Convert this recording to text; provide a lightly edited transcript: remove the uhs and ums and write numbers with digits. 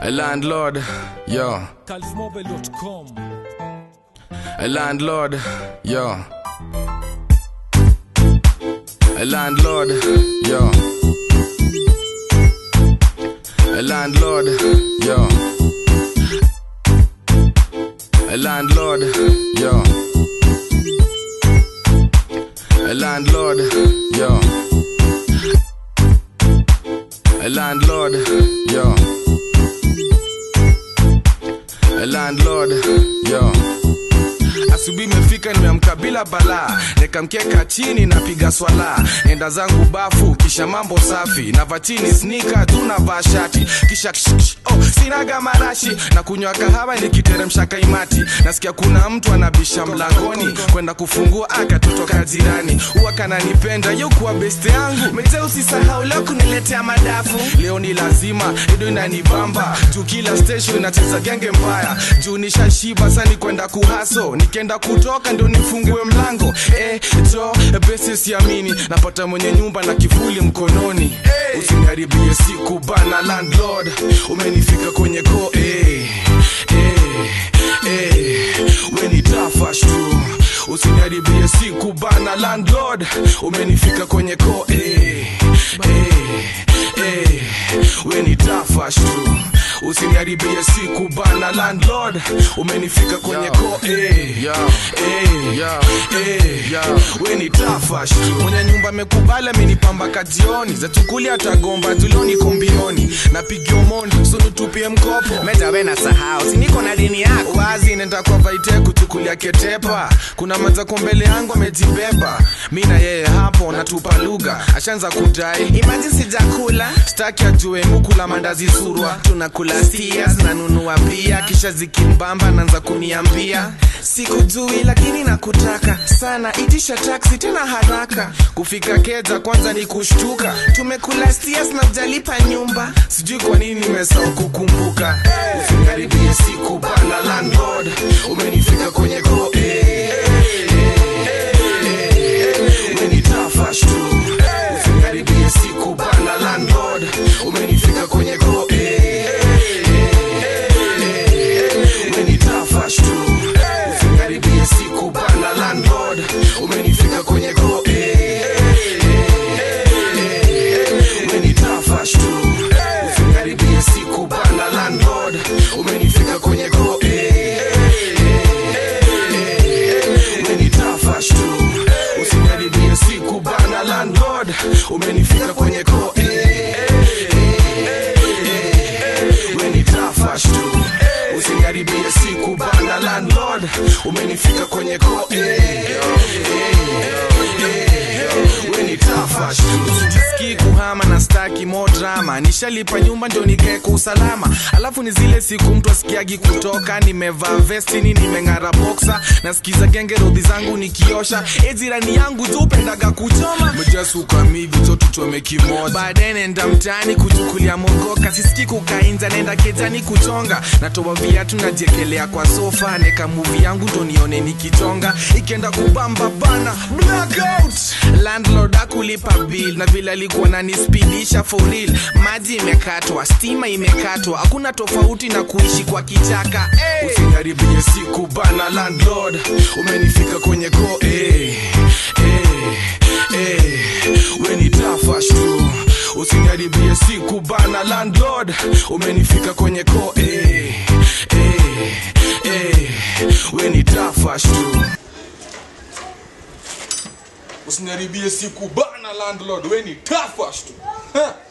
A landlord, yo. Calvmobile.com. A landlord, yo. A landlord, yo. A landlord, yo. A landlord, yo. A landlord, yo. A landlord, yo. A landlord, yo. Asubuhi imefika nimeamka bila balaa, nikamkeka chini napiga swala, enda zangu bafu kisha mambo safi, na vatini sneaker tunavaa shati, kisha sinaga marashi na kunywa kahawa nikiteremsha kaimati, nasikia kuna mtu anabisha mlangoni, kwenda kufungua akatotoka jirani, huwa kananipenda yukuwa beste yangu, mete usisahau leo kuniletea madafu, leo ni lazima edo inanibamba, juu kila station inacheza genge mbaya, juu nishashiba sani kwenda kuhaso, nikenda kutoka ndo nifungue mlango, jo besi siamini, napata mwenye nyumba na kifuli mkononi, usiniharibie siku bana landlord, umenifika kwenye ko, we ni tafash tu, usiniharibie siku bana landlord, umenifika kwenye ko, we ni tafash tu, usiniharibie siku bana landlord, umenifika kwenye ko, we ni tafash tu, mwenye nyumba mekubala menipamba kajioni, za tukuli atagomba tuloni kombioni, napigio mondi so nitupie mkopo, meta wena sahau siniko na dini yako, wazi nenda kwa vaite kutukulia ketepa, kuna maza kombele yangu amejibeba, mina yeye hapo natupa lugha, ashanza kudai imagine sijakula, staki ajue mukula mandazi surwa, tunakula stias na nunua pia, kisha zikimbamba nanza kuniambia sikujui lakini nakutaka sana, itisha taxi tena haraka, kufika keja kwanza ni kushtuka, tumekula stias na ujalipa nyumba, sijui kwa nini nimesahau kukumbuka, usiniharibie siku bana landlord, umenifika kwenye ko, we ni tafash tu, usiniharibie siku bana landlord, umenifika kwenye ko, we ni tafash tu, usiniharibie siku bana landlord, umenifika kwenye ko, we ni tafash tu, usiniharibie siku bana landlord, umenifika kwenye ko, we ni tafash tu, usiniharibie siku bana landlord, umenifika kwenye ko, we ni tafash tu, usiniharibie siku bana landlord, umenifika kwenye ko, we ni tafash tu, sijisikii kuhama na staki more drama, nishalipa nyumba ndio nikae kwa usalama, alafu ni zile siku mtu asikiagi kutoka, nimevaa vestini nimengara boxer, nasikiza genge rodhi zangu nikiosha, jirani yangu tu pendaga kuchoma, mjasuka mivi to tuchome kimoja, baadaye nenda mtaani kuchukulia mogoka, sisiki kukainza nenda kejani kuchonga, natoa viatu najiekelea kwa sofa, neka movie yangu ndo nione nikichonga, ikienda kubamba bana blackout, landlord akulipa bill, na vile alikuwa nanispidisha for real, maji imekatwa, stima imekatwa, hakuna tofauti na kuishi kwa kichaka, usiniharibie siku bana landlord, umenifika kwenye ko, we ni tafash tu, usiniharibie siku bana landlord, umenifika kwenye ko, we ni tafash tu, usiniharibie siku bana landlord, we ni tafash tu.